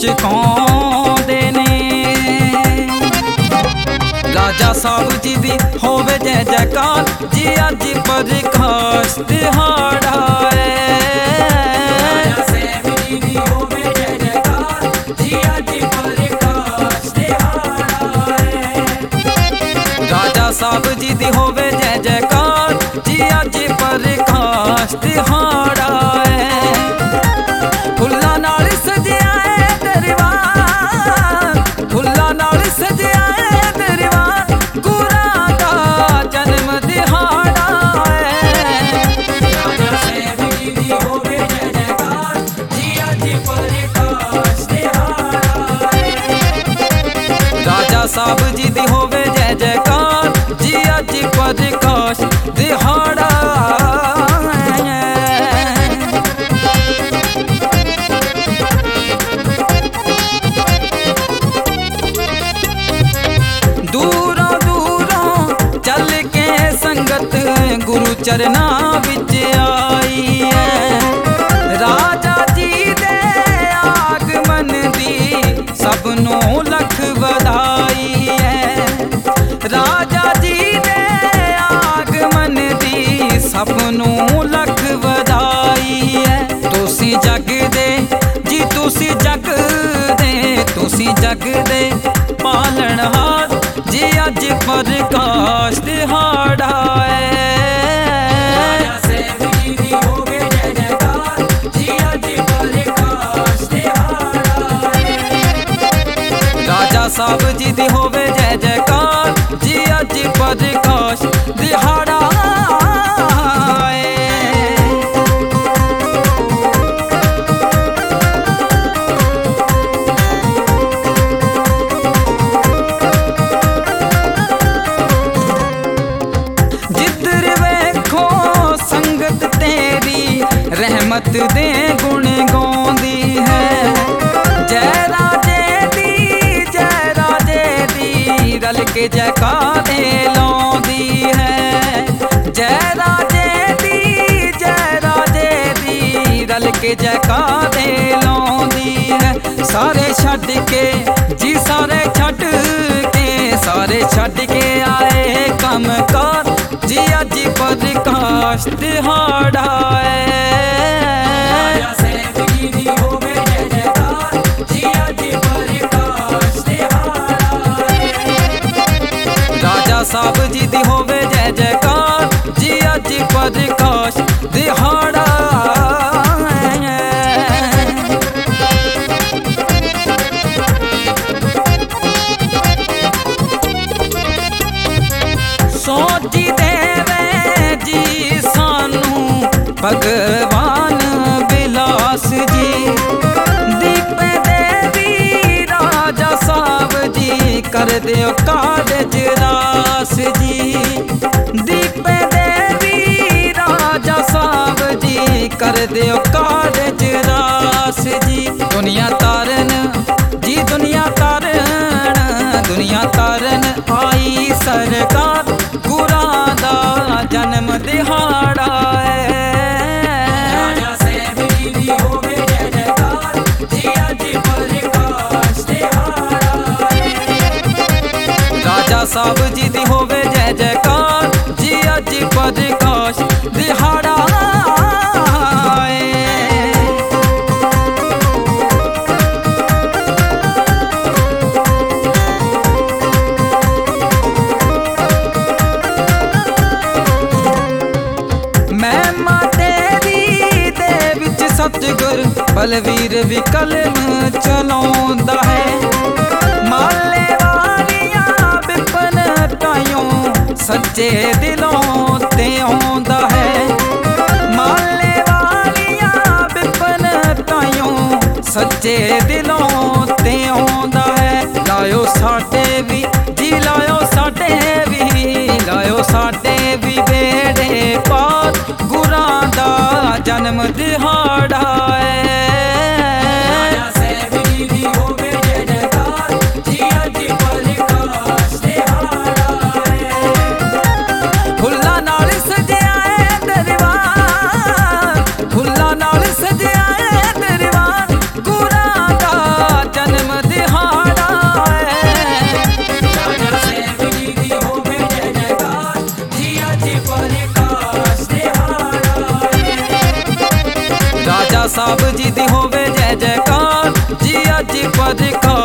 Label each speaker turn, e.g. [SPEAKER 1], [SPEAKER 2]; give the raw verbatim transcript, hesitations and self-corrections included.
[SPEAKER 1] ਚਕਾਉਂਦੇ ਨੇ। ਰਾਜਾ ਸਾਹਿਬ ਜੀ ਦੀ ਹੋਵੇ ਜੈ ਜੈਕਾਰ ਜੀ, ਅੱਜ ਪ੍ਰਕਾਸ਼ ਦਿਹਾੜਾ ਏ। ਰਾਜਾ ਸਾਹਿਬ ਜੀ ਦੀ ਹੋਵੇ ਜੈ ਜੈਕਾਰ ਜੀ, ਅੱਜ ਪ੍ਰਕਾਸ਼ ਦਿਹਾੜਾ ਏ। ਰਾਜਾ ਸਾਹਿਬ ਜੀ ਦੀ ਹੋਵੇ ਜੈ ਜੈਕਾਰ ਜੀ, ਅੱਜ ਪ੍ਰਕਾਸ਼ ਦਿਹਾੜਾ ਏ। ਫੁੱਲਾਂ ਨਾਲ ਸਜਿਆ ਏ ਦਰਬਾਰ, ਫੁੱਲਾਂ ਨਾਲ ਸਜਿਆ ਏ ਦਰਬਾਰ, ਗੁਰਾਂ ਦਾ ਜਨਮ ਦਿਹਾੜਾ ਏ। ਰਾਜਾ ਸਾਹਿਬ ਜੀ ਦੀ ਹੋਵੇ ਜੈ ਜੈਕਾਰ ਜੀ, ਅੱਜ ਪ੍ਰਕਾਸ਼ ਦਿਹਾੜਾ ਏ। ਰਾਜਾ ਸਾਹਿਬ ਜੀ ਦੀ ਹੋਵੇ ਜੈ ਜੈਕਾਰ ਜੀ, ਅੱਜ ਪ੍ਰਕਾਸ਼ ਦਿਹਾੜਾ ਏ। ਦੂਰੋਂ ਦੂਰੋਂ ਚੱਲ ਕੇ ਸੰਗਤ ਗੁਰੂ ਚਰਨਾਂ ਵਿੱਚ ਆਈ ਹੈ। ਰਾਜਾ ਜੀ ਦੇ ਆਗਮਨ ਦੀ ਸਭ ਨੂੰ ਲੱਖ ਵਧਾਈ ਹੈ। ਰਾਜਾ ਜੀ ਦੇ ਆਗਮਨ ਦੀ ਸਭ ਨੂੰ ਲੱਖ ਵਧਾਈ ਹੈ। ਤੁਸੀਂ ਜਗ ਦੇ ਜੀ, ਤੁਸੀਂ ਜਗ ਦੇ, ਤੁਸੀਂ ਜਗ ਦੇ ਪਾਲਣਹਾਰ ਜੀ, ਅੱਜ ਪ੍ਰਕਾਸ਼ ਦਿਹਾੜਾ ਏ। ਰਾਜਾ ਸਾਹਿਬ ਜੀ ਦੀ ਹੋਵੇ ਜੈ ਜੈਕਾਰ ਜੀ, ਅੱਜ ਪ੍ਰਕਾਸ਼ ਦਿਹਾੜਾ ਏ। ਰਾਜਾ ਸਾਹਿਬ ਜੀ ਦੀ ਹੋਵੇ ਜੈ ਜੈਕਾਰ ਜੀ, ਅੱਜ ਪ੍ਰਕਾਸ਼ ਦਿਹਾੜਾ ਏ। रहमत दे गुण गाउंदी है। जय राजे दी, जय राजे दी, रल के जयकारे लाउंदी है। जय राजे दी, जय राजे दी, रल के जयकारे लाउंदी है। सारे छड्ड के जी, सारे छड्ड के, सारे छड्ड के आए कम कार जी, अज प्रकाश दिहाड़ा ए। राजा ਸਾਹਿਬ ਜੀ ਦੀ ਹੋਵੇ ਜੈ ਜੈਕਾਰ ਜੀ, ਅੱਜ ਪ੍ਰਕਾਸ਼ ਦਿਹਾੜਾ ਏ। ਰਾਜਾ ਸਾਹਿਬ ਜੀ ਦੀ ਹੋਵੇ ਜੈ ਜੈਕਾਰ ਜੀ, ਅੱਜ ਪ੍ਰਕਾਸ਼ ਦਿਹਾੜਾ ਏ। ਸੋਚੀ ਦੇਵੇ ਜੀ ਸਾਨੂੰ ਭਗਵਾਨ ਬਿਲਾਸ ਜੀ, ਦੀਪੇ ਦੇਵੀ ਰਾਜਾ ਸਾਹਿਬ ਜੀ, ਕਰ ਦਿਓ ਕਾਰਜ ਰਾਸ ਜੀ। ਦੀਪੇ ਦੇਵੀ ਰਾਜਾ ਸਾਹਿਬ ਜੀ, ਕਰ ਦਿਓ ਕਾਰਜ ਰਾਸ ਜੀ। ਦੁਨੀਆ ਤਾਰਨ ਜੀ, ਦੁਨੀਆ ਤਾਰਨ, ਦੁਨੀਆ ਤਾਰਨ ਆਈ ਸਰਕਾਰ, ਗੁਰਾਂ ਦਾ ਜਨਮ ਦਿਹਾੜਾ ਏ। ਰਾਜਾ ਸਾਹਿਬ ਜੀ ਦੀ ਹੋਵੇ ਜੈ ਜੈਕਾਰ ਜੀ, ਅੱਜ ਪ੍ਰਕਾਸ਼ ਦਿਹਾੜਾ ਏ। ਰਾਜਾ ਸਾਹਿਬ ਜੀ ਦੀ ਹੋਵੇ ਜੈ ਜੈਕਾਰ ਜੀ, ਅੱਜ ਪ੍ਰਕਾਸ਼ ਦਿਹਾੜਾ ਏ। ਸਤਿਗੁਰ ਬਲਵੀਰ ਵੀ ਕਲਮ ਚਲਾਉਂਦਾ ਹੈ। ਮਾਲੇ ਵਾਲੀਆਂ ਬਿਪਨ ਤਾਈਓਂ ਸੱਚੇ ਦਿਲੋਂ ਤੇ ਆਉਂਦਾ ਹੈ। ਮਾਲੇ ਵਾਲੀਆਂ ਬਿਪਨ ਤਾਈਓਂ ਸੱਚੇ ਦਿਲੋਂ ਤੇ ਆਉਂਦਾ ਹੈ। ਲਾਇਓ ਸਾਡੇ ਵੀ ਜੀ, ਲਾਇਓ ਸਾਡੇ ਵੀ, ਲਾਇਓ ਸਾਡੇ ਵੀ ਬੇੜੇ ਪਾਰ, ਗੁਰਾਂ ਦਾ ਜਨਮ ਦਿਹਾੜਾ ਏ। ਰਾਜਾ ਸਾਹਿਬ ਜੀ ਦੀ ਹੋਵੇ ਜੈ ਜੈਕਾਰ ਜੀ, ਅੱਜ ਪ੍ਰਕਾਸ਼ ਦਿਹਾੜਾ ਏ। ਫੁੱਲਾਂ ਨਾਲ ਸਜਿਆ ਏ ਦਰਬਾਰ, ਫੁੱਲਾਂ ਨਾਲ ਸਜਿਆ ਏ ਦਰਬਾਰ, ਗੁਰਾਂ ਦਾ साहब जी दी होवे जय जयकार जी अज परखार।